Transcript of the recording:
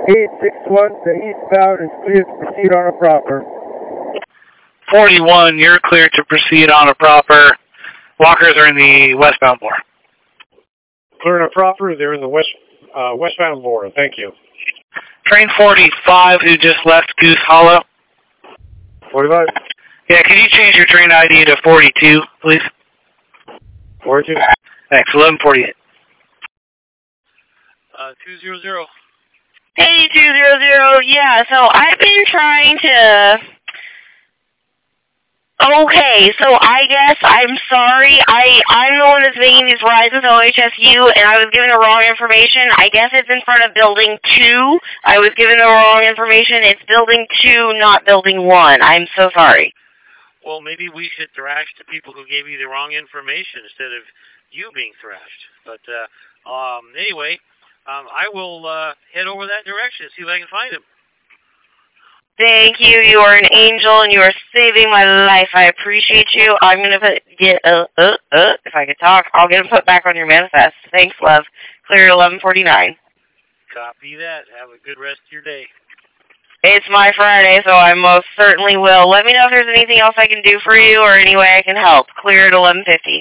861 to eastbound is clear to proceed on a proper. 41, you're clear to proceed on a proper. Walkers are in the westbound floor. Clear on a proper, they're in the westbound floor. Thank you. Train 45 who just left Goose Hollow. 45? Yeah, can you change your train ID to 42, please? 42? Thanks, 1148. 200. Hey, 200, yeah, so I've been trying to... Okay, so I guess I'm sorry. I'm the one that's making these rides with OHSU, and I was given the wrong information. I guess it's in front of Building 2. I was given the wrong information. It's Building 2, not Building 1. I'm so sorry. Well, maybe we should thrash the people who gave you the wrong information instead of you being thrashed. But anyway, I will head over that direction and see if I can find him. Thank you. You are an angel, and you are saving my life. I appreciate you. I'm going to if I could talk, I'll get him put back on your manifest. Thanks, love. Clear 1149. Copy that. Have a good rest of your day. It's my Friday, so I most certainly will. Let me know if there's anything else I can do for you or any way I can help. Clear at 1150.